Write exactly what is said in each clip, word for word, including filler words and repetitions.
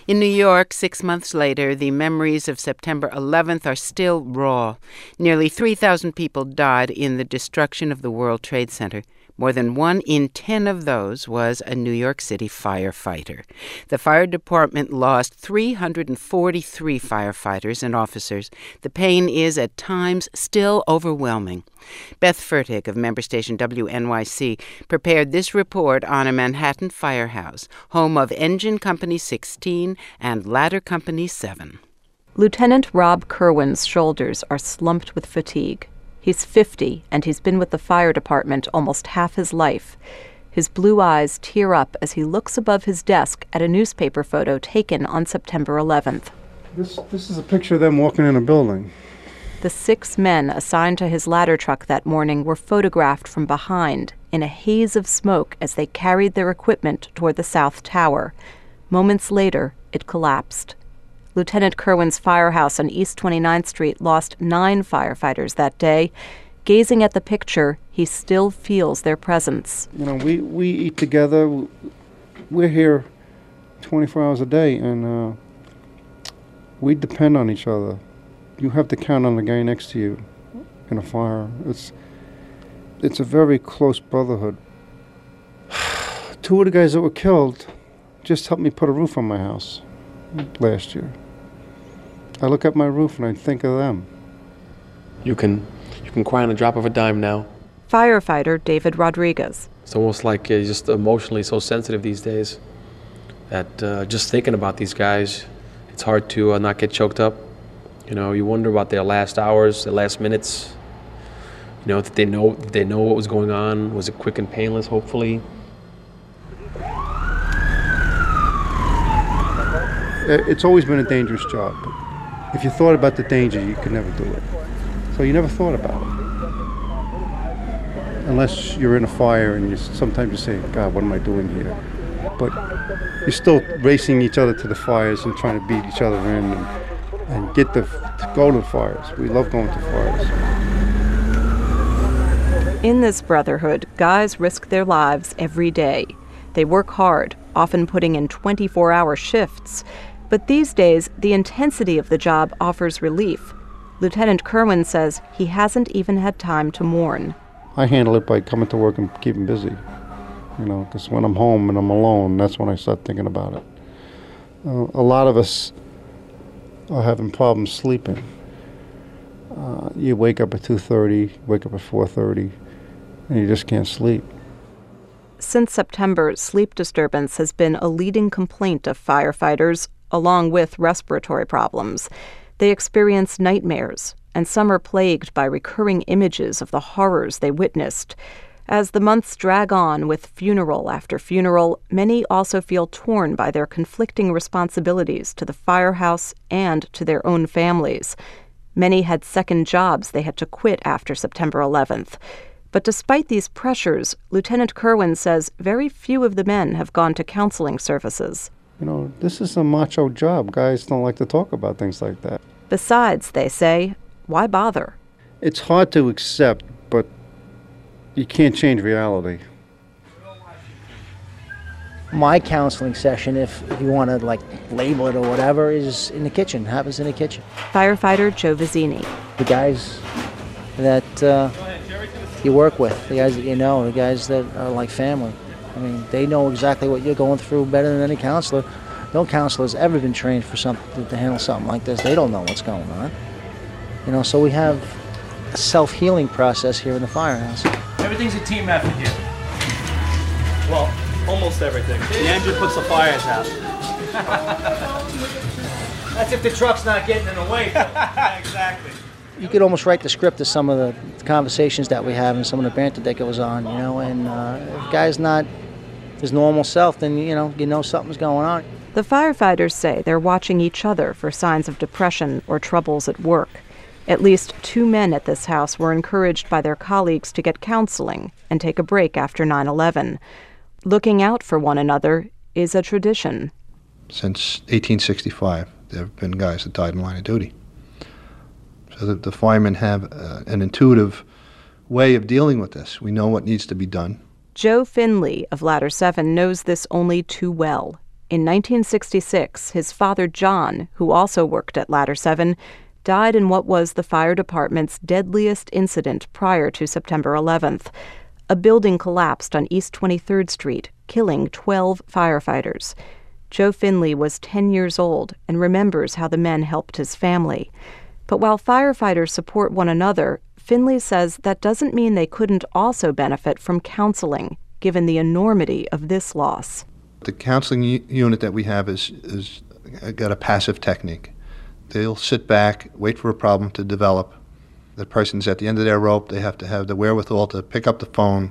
In New York, six months later, the memories of September eleventh are still raw. Nearly three thousand people died in the destruction of the World Trade Center. More than one in ten of those was a New York City firefighter. The fire department lost three hundred forty-three firefighters and officers. The pain is, at times, still overwhelming. Beth Fertig of member station W N Y C prepared this report on a Manhattan firehouse, home of Engine Company sixteen and Ladder Company seven. Lieutenant Rob Kerwin's shoulders are slumped with fatigue. He's fifty, and he's been with the fire department almost half his life. His blue eyes tear up as he looks above his desk at a newspaper photo taken on September eleventh. This this is a picture of them walking in a building. The six men assigned to his ladder truck that morning were photographed from behind in a haze of smoke as they carried their equipment toward the South Tower. Moments later, it collapsed. Lieutenant Kerwin's firehouse on East twenty-ninth Street lost nine firefighters that day. Gazing at the picture, he still feels their presence. You know, we, we eat together. We're here twenty-four hours a day, and uh, we depend on each other. You have to count on the guy next to you in a fire. It's, it's a very close brotherhood. Two of the guys that were killed just helped me put a roof on my house last year. I look at my roof and I think of them. You can you can cry on a drop of a dime now. Firefighter David Rodriguez. It's almost like you're just emotionally so sensitive these days that uh, just thinking about these guys, it's hard to uh, not get choked up. You know, you wonder about their last hours, their last minutes. You know, that they know that they know what was going on. Was it quick and painless, hopefully? It's always been a dangerous job. If you thought about the danger, you could never do it. So you never thought about it. Unless you're in a fire and you sometimes you say, God, what am I doing here? But you're still racing each other to the fires and trying to beat each other in and, and get the, to go to the fires. We love going to fires. In this brotherhood, guys risk their lives every day. They work hard, often putting in twenty-four hour shifts. But these days, the intensity of the job offers relief. Lieutenant Kerwin says he hasn't even had time to mourn. I handle it by coming to work and keeping busy. You know, because when I'm home and I'm alone, that's when I start thinking about it. Uh, a lot of us are having problems sleeping. Uh, you wake up at two thirty, wake up at four thirty, and you just can't sleep. Since September, sleep disturbance has been a leading complaint of firefighters, along with respiratory problems. They experience nightmares, and some are plagued by recurring images of the horrors they witnessed. As the months drag on with funeral after funeral, many also feel torn by their conflicting responsibilities to the firehouse and to their own families. Many had second jobs they had to quit after September eleventh. But despite these pressures, Lieutenant Kerwin says very few of the men have gone to counseling services. You know, this is a macho job. Guys don't like to talk about things like that. Besides, they say, why bother? It's hard to accept, but you can't change reality. My counseling session, if, if you want to like label it or whatever, is in the kitchen, happens in the kitchen. Firefighter Joe Vizzini. The guys that uh, you work with, the guys that you know, the guys that are like family. I mean, they know exactly what you're going through better than any counselor. No counselor's ever been trained for something to handle something like this. They don't know what's going on. You know, so we have a self-healing process here in the firehouse. Everything's a team effort here. Well, almost everything. The engine puts the fires out. That's if the truck's not getting in the way. Exactly. You could almost write the script of some of the conversations that we have and some of the banter that goes on, you know, and uh, if a guy's not his normal self, then, you know, you know something's going on. The firefighters say they're watching each other for signs of depression or troubles at work. At least two men at this house were encouraged by their colleagues to get counseling and take a break after nine eleven. Looking out for one another is a tradition. Since eighteen sixty-five, there have been guys that died in line of duty. So that the firemen have uh, an intuitive way of dealing with this. We know what needs to be done. Joe Finley of Ladder seven knows this only too well. In nineteen sixty-six, his father John, who also worked at Ladder seven, died in what was the fire department's deadliest incident prior to September eleventh. A building collapsed on East twenty-third Street, killing twelve firefighters. Joe Finley was ten years old and remembers how the men helped his family. But while firefighters support one another, Finley says that doesn't mean they couldn't also benefit from counseling, given the enormity of this loss. The counseling u- unit that we have is, is got a passive technique. They'll sit back, wait for a problem to develop. The person's at the end of their rope. They have to have the wherewithal to pick up the phone,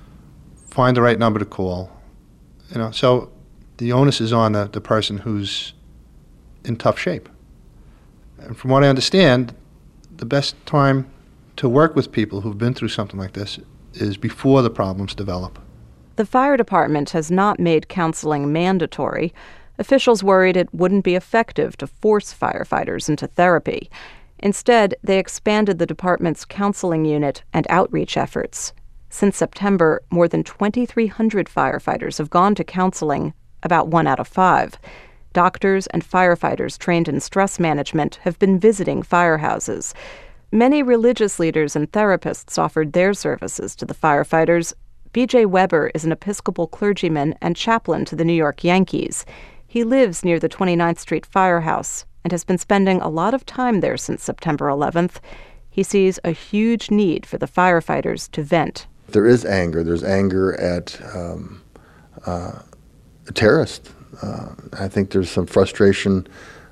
find the right number to call. You know, so the onus is on the, the person who's in tough shape. And from what I understand, the best time to work with people who've been through something like this is before the problems develop. The fire department has not made counseling mandatory. Officials worried it wouldn't be effective to force firefighters into therapy. Instead, they expanded the department's counseling unit and outreach efforts. Since September, more than twenty-three hundred firefighters have gone to counseling, about one out of five. Doctors and firefighters trained in stress management have been visiting firehouses. Many religious leaders and therapists offered their services to the firefighters. B J Weber is an Episcopal clergyman and chaplain to the New York Yankees. He lives near the twenty-ninth Street Firehouse and has been spending a lot of time there since September eleventh. He sees a huge need for the firefighters to vent. There is anger. There's anger at um, uh, a terrorist. Uh, I think there's some frustration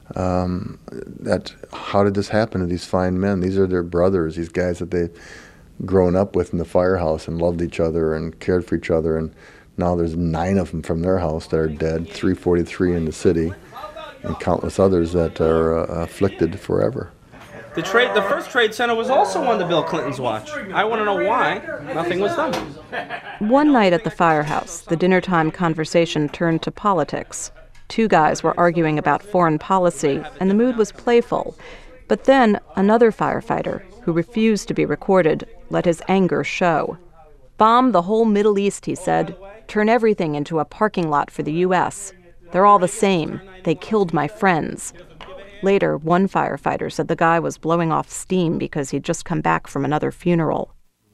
um, that how did this happen to these fine men? These are their brothers, these guys that they've grown up with in the firehouse and loved each other and cared for each other, and now there's nine of them from their house that are dead, three forty-three in the city, and countless others that are uh, afflicted forever. The trade, the first trade center was also under Bill Clinton's watch. I want to know why nothing was done. One night at the firehouse, the dinnertime conversation turned to politics. Two guys were arguing about foreign policy, and the mood was playful. But then another firefighter, who refused to be recorded, let his anger show. Bomb the whole Middle East, he said. Turn everything into a parking lot for the U S. They're all the same. They killed my friends. Later, one firefighter said the guy was blowing off steam because he'd just come back from another funeral.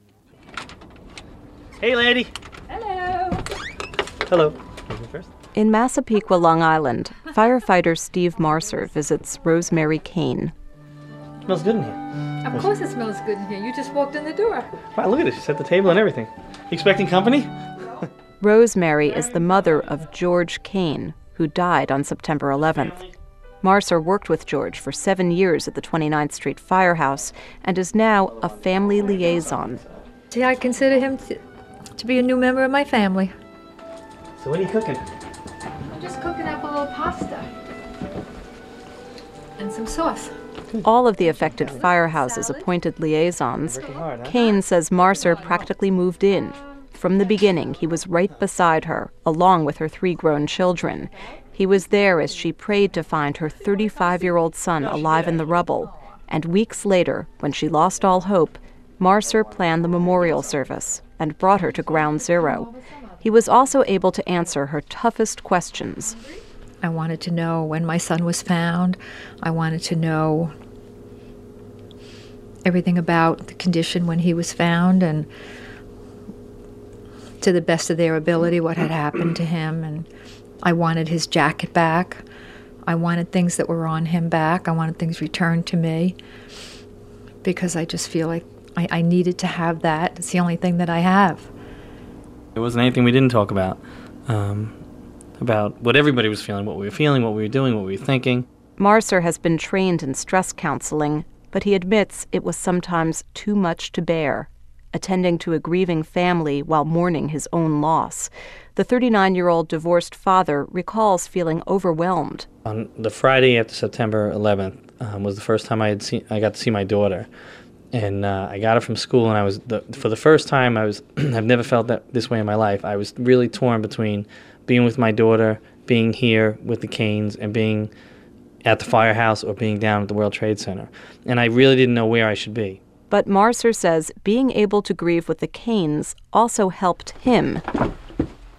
Hey, lady. Hello. Hello. First. In Massapequa, Long Island, firefighter Steve Marcer visits Rosemary Kane. Smells good in here. Of course it smells good in here. You just walked in the door. Wow, look at it. She set the table and everything. You expecting company? Rosemary is the mother of George Kane, who died on September eleventh. Marcer worked with George for seven years at the twenty-ninth Street Firehouse and is now a family liaison. See, I consider him to, to be a new member of my family. So what are you cooking? I'm just cooking up a little pasta. And some sauce. All of the affected firehouses appointed liaisons. Kane says Marcer practically moved in. From the beginning, he was right beside her, along with her three grown children. He was there as she prayed to find her thirty-five-year-old son alive in the rubble. And weeks later, when she lost all hope, Marcer planned the memorial service and brought her to Ground Zero. He was also able to answer her toughest questions. I wanted to know when my son was found. I wanted to know everything about the condition when he was found and to the best of their ability what had happened to him. And I wanted his jacket back. I wanted things that were on him back. I wanted things returned to me because I just feel like I, I needed to have that. It's the only thing that I have. There wasn't anything we didn't talk about, um, about what everybody was feeling, what we were feeling, what we were doing, what we were thinking. Marcer has been trained in stress counseling, but he admits it was sometimes too much to bear, attending to a grieving family while mourning his own loss. The thirty-nine-year-old divorced father recalls feeling overwhelmed. On the Friday after September eleventh um, was the first time I had seen, I got to see my daughter. And uh, I got her from school, and I was, the, for the first time, I was, I've never felt that this way in my life. I was really torn between being with my daughter, being here with the Kanes, and being at the firehouse or being down at the World Trade Center. And I really didn't know where I should be. But Marcer says being able to grieve with the Kanes also helped him.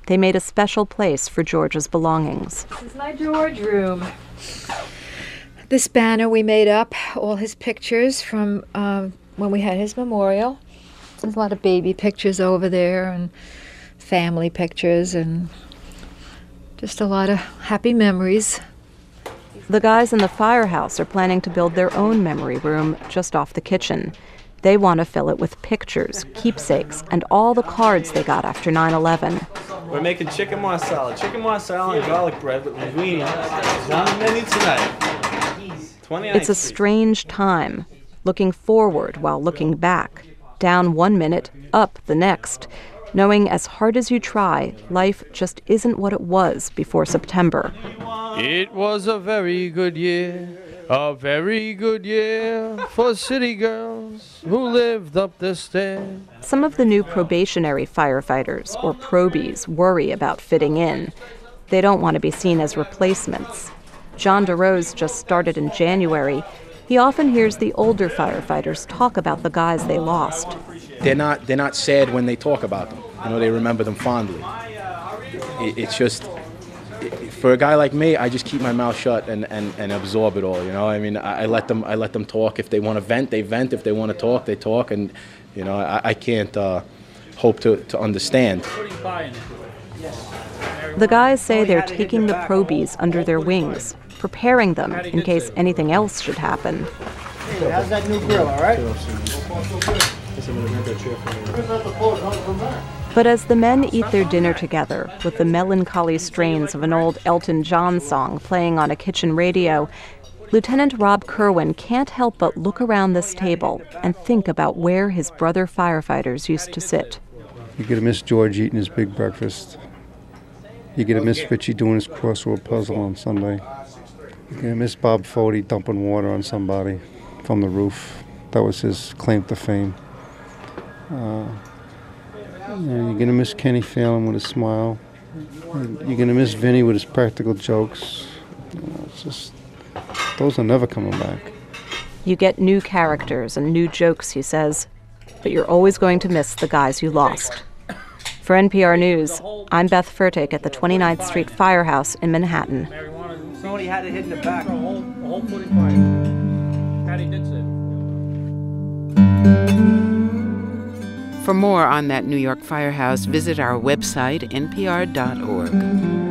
They made a special place for George's belongings. This is my George room. This banner we made up, all his pictures from um, when we had his memorial. There's a lot of baby pictures over there and family pictures and just a lot of happy memories. The guys in the firehouse are planning to build their own memory room just off the kitchen. They want to fill it with pictures, keepsakes, and all the cards they got after nine eleven. We're making chicken marsala, chicken marsala and garlic bread with linguine. It's on the menu tonight. It's a strange time, looking forward while looking back, down one minute, up the next, knowing as hard as you try, life just isn't what it was before September. It was a very good year, a very good year for city girls who lived up the stair. Some of the new probationary firefighters, or probies, worry about fitting in. They don't want to be seen as replacements. John DeRose just started in January. He often hears the older firefighters talk about the guys they lost. They're not, they're not sad when they talk about them. You know, they remember them fondly. It, it's just, it, for a guy like me, I just keep my mouth shut and, and, and absorb it all, you know? I mean, I, I let them I let them talk. If they want to vent, they vent. If they want to talk, they talk. And, you know, I, I can't uh, hope to, to understand. The guys say they're taking the probies under their wings, preparing them in case anything else should happen. Hey, how's that new grill, all right? But as the men eat their dinner together with the melancholy strains of an old Elton John song playing on a kitchen radio, Lieutenant Rob Kerwin can't help but look around this table and think about where his brother firefighters used to sit. You're going to miss George eating his big breakfast. You're going to miss Richie doing his crossword puzzle on Sunday. You're going to miss Bob Fode dumping water on somebody from the roof. That was his claim to fame. Uh, you know, you're going to miss Kenny Phelan with his smile. You're going to miss Vinny with his practical jokes. You know, it's just, those are never coming back. You get new characters and new jokes, he says, but you're always going to miss the guys you lost. For N P R News, I'm Beth Furtick at the twenty-ninth Street Firehouse in Manhattan. Somebody had it hidden in the back. A whole, a whole footing fire. Patty did say. For more on that New York firehouse, visit our website, N P R dot org.